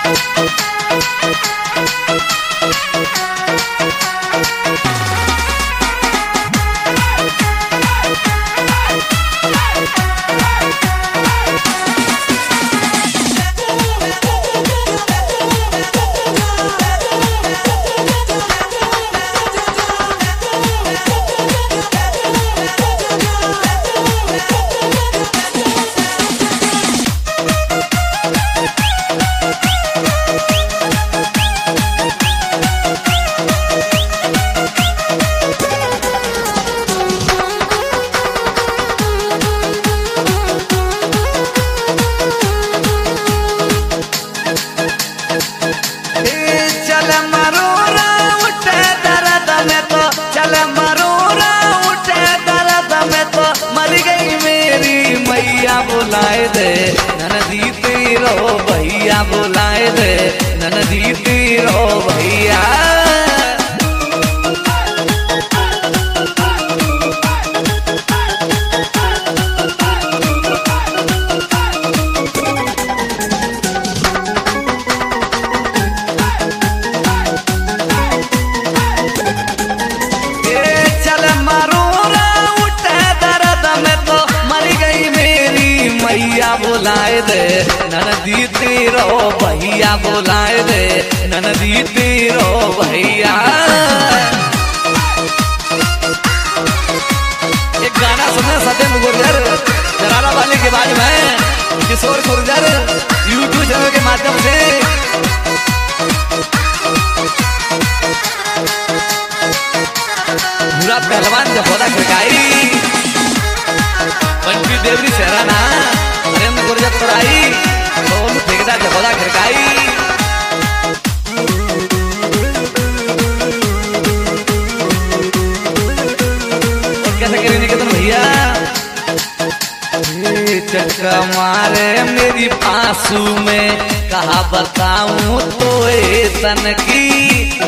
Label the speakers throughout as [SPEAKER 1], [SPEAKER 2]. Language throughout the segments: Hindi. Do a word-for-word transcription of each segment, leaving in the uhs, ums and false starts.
[SPEAKER 1] बुलाए दे ननदी तेरो भैया बुलाए दे ननदी तेरो भैया। बुलाए दे ननदी तेरो भैया बुलाए दे ननदी तेरो भैया। एक गाना सुना सत्यम गुर्जर जलाला वाले के बाद में किशोर गुर्जर यूट्यूब चैनल के माध्यम से पूरा पहलवान जफोदा खड़काई पंची देवरी सहराना गुर्जर तराई दोनों ठेकेदार जफोदा खड़काई। और कैसे करें निकेतन भैया चक्का मारे मेरी आंसू में कहा बताऊं तो ए तन की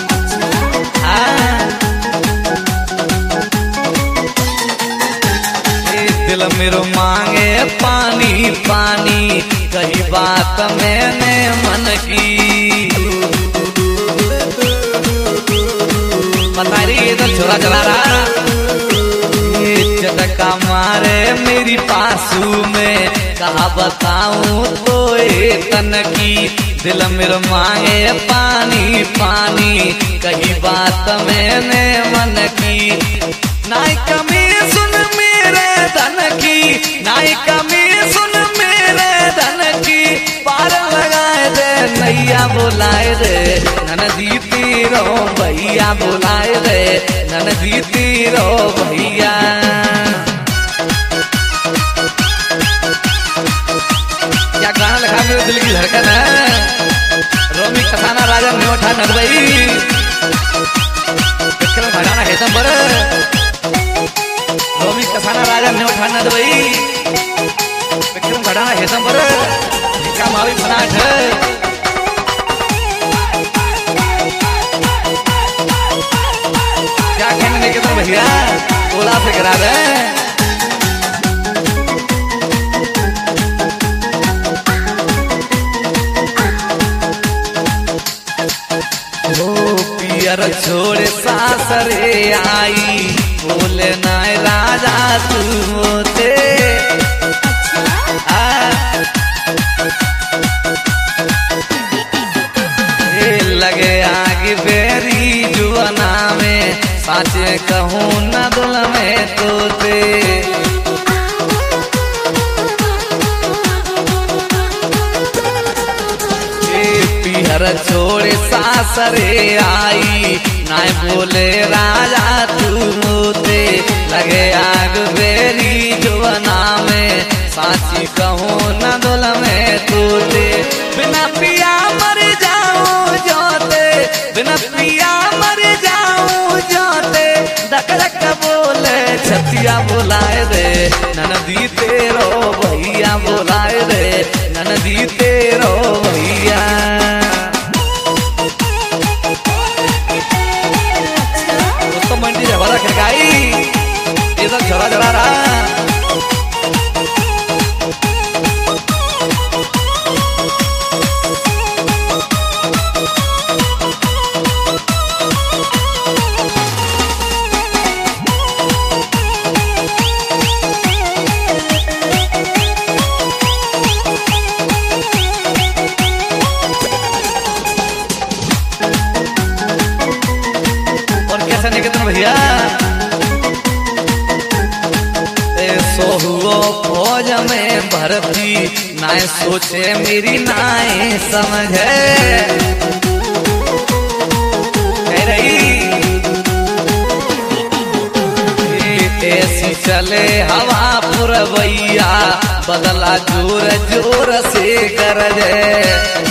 [SPEAKER 1] दिल मेरो मांगे पानी पानी कही बात मैंने मन की। बता रही है तो छोरा चला रहा चटका मारे मेरी पासू में कहा बताऊं तो ए तन की दिल मेरो मांगे पानी पानी कही बात मैंने मन की। नाई कमी सुन मेरे धन की नाई कमी सुन मेरे धन की पार लगाए दे नैया बुलाए दे ननदी तेरो भैया बुलाए दे ननदी तेरो भैया। क्या गाना लगा मेरे दिल की धड़कन है रोमी कसाना राजा नोठा नरबई भगाना है तंबर रोमी कसाना राजा ने उठाना दवाई विक्रम घड़ाना हेतम पर का मावी फनाट क्या कहने निकेतन भैया ओला से करा दे पियर छोड़े सासरे आई बोले नाय राजा तू होते लगे आगे बेरी जुआना में साचे कहूँ न दुल में तोते। पिहर छोड़े सासरे आई नाय बोले राजा तू मोते लगे आग बेरी जुआना में साची कहूँ न दुल में तोते। बिना पिया मर जाऊं जोते बिना पिया मर जाऊं जोते धक धक बोले छतिया बुलाए दे ननदी तेरो भैया बुलाए दे ननदी तेरो भैया। तो मंडी जवाला खड़काई इधर झरा झरा रहा में भर्ती नाय सोचे मेरी नाय समझे कह रही ऐसी चले हवा पुरवैया बदला जोर जोर से कर दे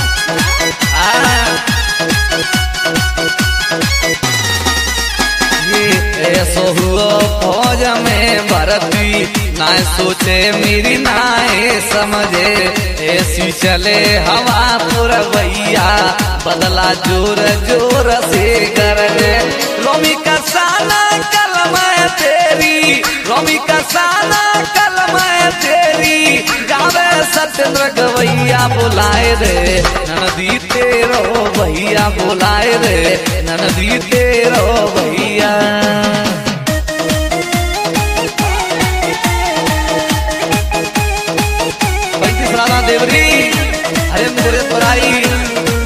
[SPEAKER 1] ऐसो हुआ फौज में भर्ती नाय सोचे मेरी नाय समझे ऐसी चले हवा पुरवैया बदला जोर जोर से कर दे रोमी का साना कलमा तेरी रोमी का साना कलमा तेरी गावे सत्येंद्र गवैया बुलाए रे ननदी तेरो भैया बुलाए रे ननदी तेरो भैया पैंतीस राधा देवरी अरे मेरे पराई